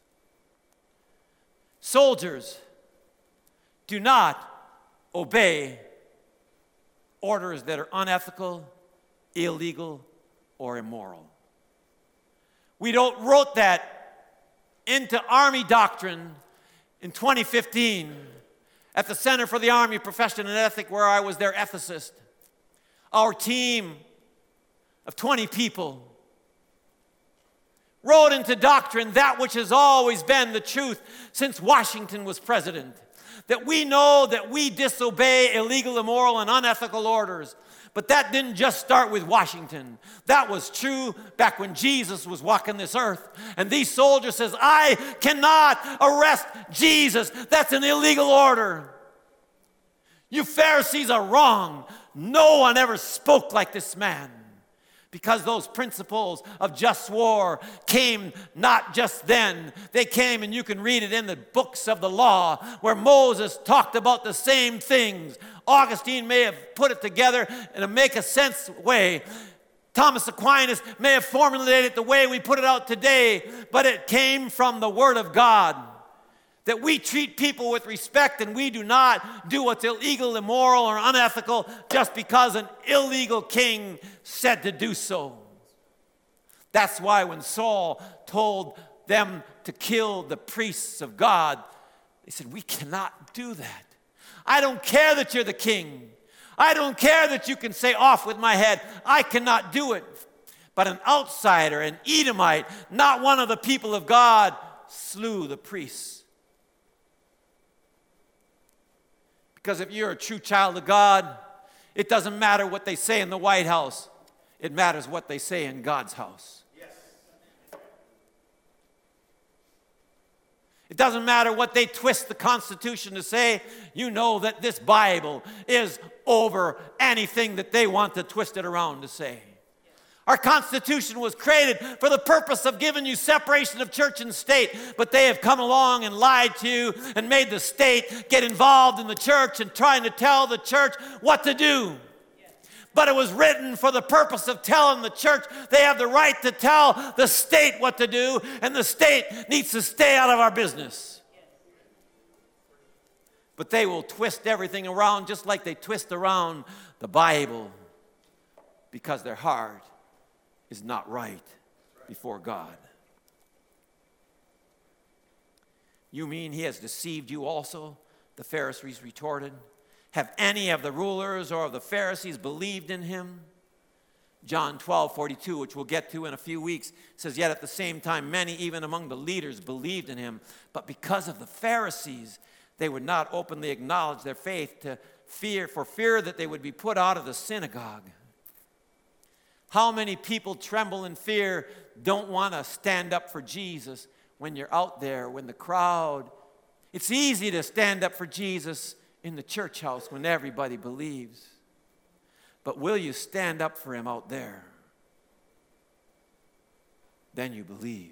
Soldiers, do not obey orders that are unethical, illegal, or immoral. We don't wrote that into Army doctrine in twenty fifteen at the Center for the Army Profession and Ethic, where I was their ethicist. Our team of twenty people wrote into doctrine that which has always been the truth since Washington was president. That we know that we disobey illegal, immoral, and unethical orders. But that didn't just start with Washington. That was true back when Jesus was walking this earth. And these soldiers says, "I cannot arrest Jesus. That's an illegal order. You Pharisees are wrong. No one ever spoke like this man." Because those principles of just war came not just then. They came, and you can read it in the books of the law, where Moses talked about the same things. Augustine may have put it together in a make a sense way. Thomas Aquinas may have formulated it the way we put it out today, but it came from the Word of God. That we treat people with respect, and we do not do what's illegal, immoral, or unethical just because an illegal king said to do so. That's why when Saul told them to kill the priests of God, they said, "We cannot do that. I don't care that you're the king. I don't care that you can say, 'Off with my head.' I cannot do it." But an outsider, an Edomite, not one of the people of God, slew the priests. Because if you're a true child of God, it doesn't matter what they say in the White House. It matters what they say in God's house. Yes. It doesn't matter what they twist the Constitution to say. You know that this Bible is over anything that they want to twist it around to say. Our Constitution was created for the purpose of giving you separation of church and state, but they have come along and lied to you and made the state get involved in the church and trying to tell the church what to do. But it was written for the purpose of telling the church they have the right to tell the state what to do, and the state needs to stay out of our business. But they will twist everything around just like they twist around the Bible, because their heart is not right before God. "You mean he has deceived you also?" the Pharisees retorted. "Have any of the rulers or of the Pharisees believed in him?" John twelve forty-two, which we'll get to in a few weeks, says, "Yet at the same time many even among the leaders believed in him. But because of the Pharisees, they would not openly acknowledge their faith to fear, for fear that they would be put out of the synagogue." How many people tremble in fear, don't want to stand up for Jesus when you're out there, when the crowd... It's easy to stand up for Jesus in the church house when everybody believes. But will you stand up for him out there? Then you believe.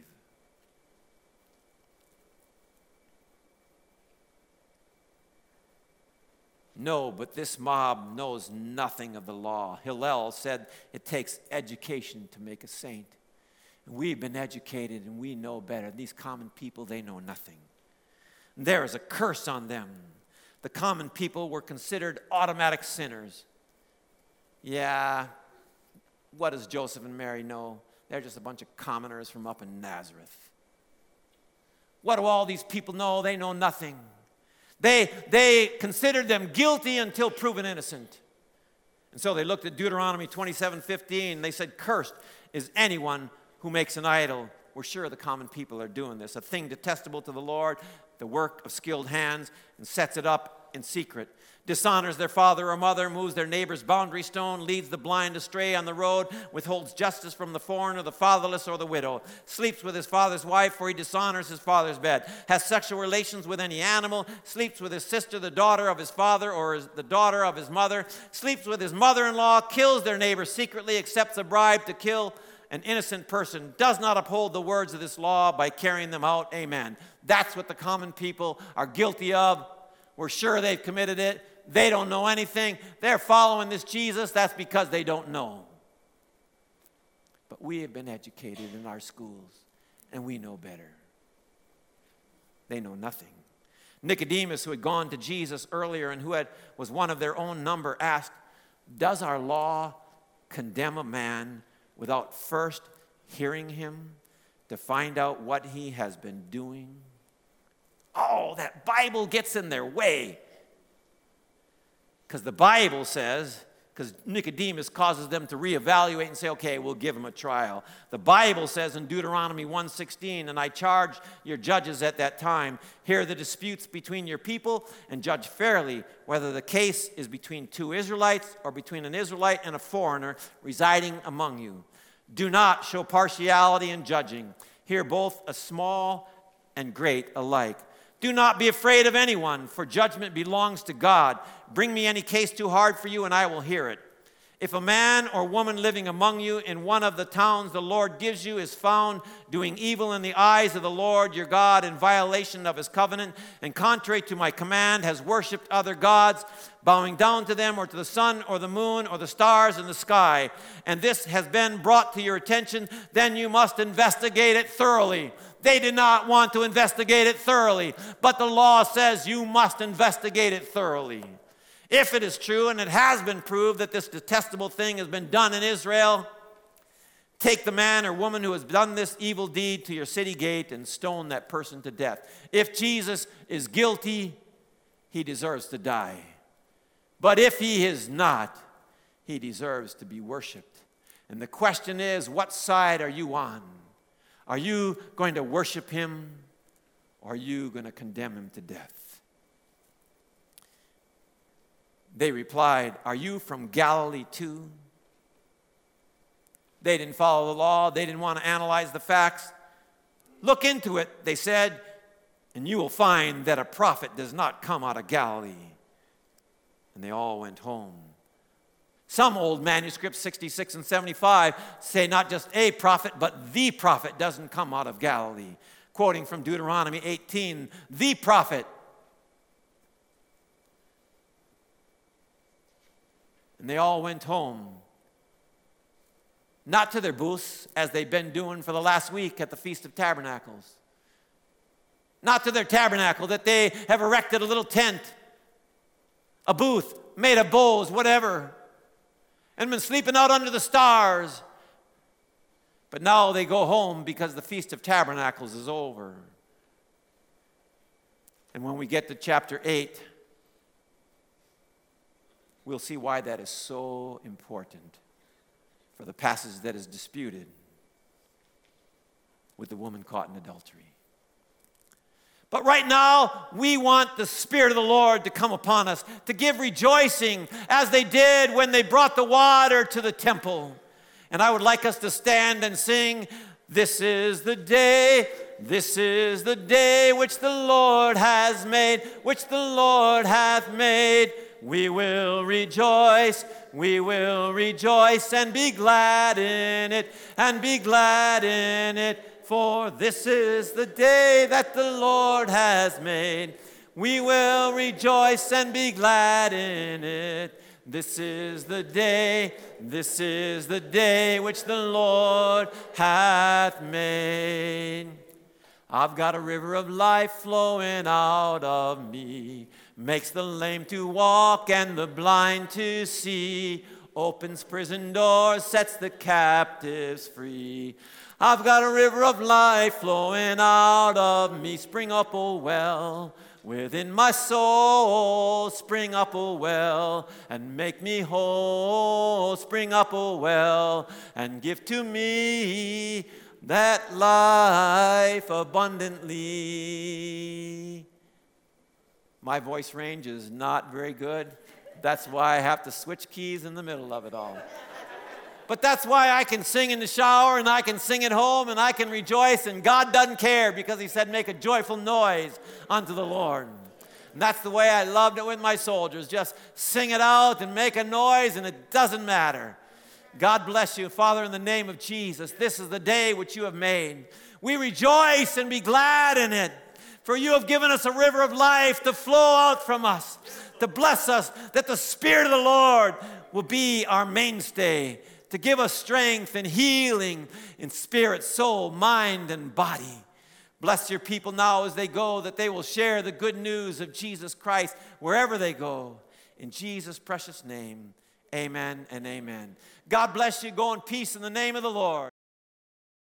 No, but this mob knows nothing of the law. Hillel said it takes education to make a saint. And we've been educated and we know better. These common people, they know nothing. And there is a curse on them. The common people were considered automatic sinners. Yeah, what does Joseph and Mary know? They're just a bunch of commoners from up in Nazareth. What do all these people know? They know nothing. They, they considered them guilty until proven innocent. And so they looked at Deuteronomy twenty-seven fifteen. They said, "Cursed is anyone who makes an idol." We're sure the common people are doing this. "A thing detestable to the Lord, the work of skilled hands, and sets it up in secret, dishonors their father or mother, moves their neighbor's boundary stone, leads the blind astray on the road, withholds justice from the foreigner, the fatherless, or the widow, sleeps with his father's wife, for he dishonors his father's bed, has sexual relations with any animal, sleeps with his sister, the daughter of his father, or his, the daughter of his mother, sleeps with his mother-in-law, kills their neighbor secretly, accepts a bribe to kill an innocent person, does not uphold the words of this law by carrying them out. Amen. That's what the common people are guilty of. We're sure they've committed it. They don't know anything. They're following this Jesus. That's because they don't know. But we have been educated in our schools, and we know better. They know nothing. Nicodemus, who had gone to Jesus earlier and who had, was one of their own number, asked, "Does our law condemn a man without first hearing him to find out what he has been doing?" Oh, that Bible gets in their way. Because the Bible says, because Nicodemus causes them to reevaluate and say, okay, we'll give him a trial. The Bible says in Deuteronomy one sixteen, "And I charge your judges at that time, hear the disputes between your people and judge fairly, whether the case is between two Israelites or between an Israelite and a foreigner residing among you. Do not show partiality in judging. Hear both a small and great alike. Do not be afraid of anyone, for judgment belongs to God. Bring me any case too hard for you, and I will hear it. If a man or woman living among you in one of the towns the Lord gives you is found doing evil in the eyes of the Lord your God in violation of his covenant, and contrary to my command has worshipped other gods, bowing down to them or to the sun or the moon or the stars in the sky, and this has been brought to your attention, then you must investigate it thoroughly." They did not want to investigate it thoroughly, but the law says you must investigate it thoroughly. If it is true, and it has been proved that this detestable thing has been done in Israel, take the man or woman who has done this evil deed to your city gate and stone that person to death. If Jesus is guilty, he deserves to die. But if he is not, he deserves to be worshiped. And the question is, what side are you on? Are you going to worship him, or are you going to condemn him to death? They replied, "Are you from Galilee too?" They didn't follow the law. They didn't want to analyze the facts. "Look into it," they said, "and you will find that a prophet does not come out of Galilee." And they all went home. Some old manuscripts, sixty-six and seventy-five, say not just a prophet, but the prophet doesn't come out of Galilee. Quoting from Deuteronomy eighteen, the prophet. And they all went home. Not to their booths, as they've been doing for the last week at the Feast of Tabernacles. Not to their tabernacle that they have erected a little tent, a booth made of boughs, whatever, and been sleeping out under the stars. But now they go home because the Feast of Tabernacles is over. And when we get to chapter eight, we'll see why that is so important for the passage that is disputed with the woman caught in adultery. But right now, we want the Spirit of the Lord to come upon us, to give rejoicing as they did when they brought the water to the temple. And I would like us to stand and sing, "This is the day, this is the day which the Lord has made, which the Lord hath made. We will rejoice, we will rejoice and be glad in it, and be glad in it. For this is the day that the Lord has made. We will rejoice and be glad in it. This is the day, this is the day which the Lord hath made. I've got a river of life flowing out of me, makes the lame to walk and the blind to see, opens prison doors, sets the captives free. I've got a river of life flowing out of me. Spring up, O well, within my soul. Spring up, O well, and make me whole. Spring up, O well, and give to me that life abundantly. My voice range is not very good. That's why I have to switch keys in the middle of it all. But that's why I can sing in the shower and I can sing at home and I can rejoice, and God doesn't care because he said make a joyful noise unto the Lord. And that's the way I loved it with my soldiers. Just sing it out and make a noise, and it doesn't matter. God bless you. Father, in the name of Jesus, this is the day which you have made. We rejoice and be glad in it. For you have given us a river of life to flow out from us, to bless us, that the Spirit of the Lord will be our mainstay, to give us strength and healing in spirit, soul, mind, and body. Bless your people now as they go, that they will share the good news of Jesus Christ wherever they go. In Jesus' precious name, amen and amen. God bless you. Go in peace in the name of the Lord.